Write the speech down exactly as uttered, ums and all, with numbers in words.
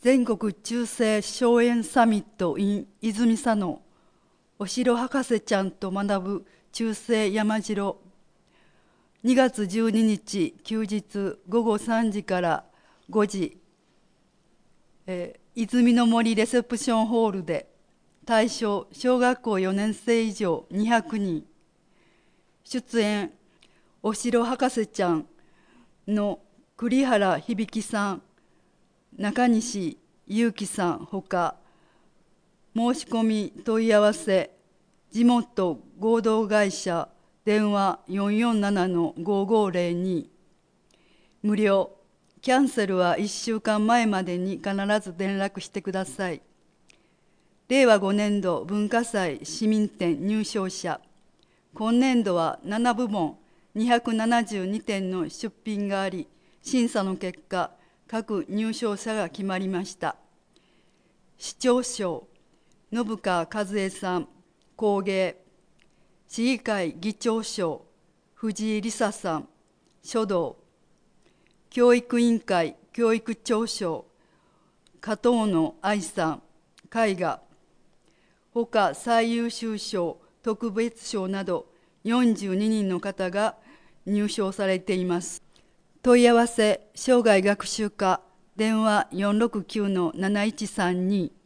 全国中世荘園サミット in 泉佐野、お城博士ちゃんと学ぶ中世山城。にがつじゅうににち休日ごごさんじからごじ、えー、泉の森レセプションホールで対象小学校よねんせい以上にひゃくにん、出演お城博士ちゃんの栗原響さん、中西祐樹さんほか、申し込み問い合わせ地元合同会社電話 よんよんななのごごぜろに、無料、キャンセルはいっしゅうかんまえまでに必ず連絡してください。れいわごねんど文化祭市民展入賞者、今年度はななぶもんにひゃくななじゅうにてんの出品があり、審査の結果、各入賞者が決まりました。市長賞、信川和恵さん、工芸。市議会議長賞、藤井梨沙さん、書道。教育委員会教育長賞、加藤野愛さん、絵画。ほか最優秀賞、特別賞などよんじゅうににんの方が入賞されています。問い合わせ、生涯学習課、電話 よんろくきゅうのなないちさんに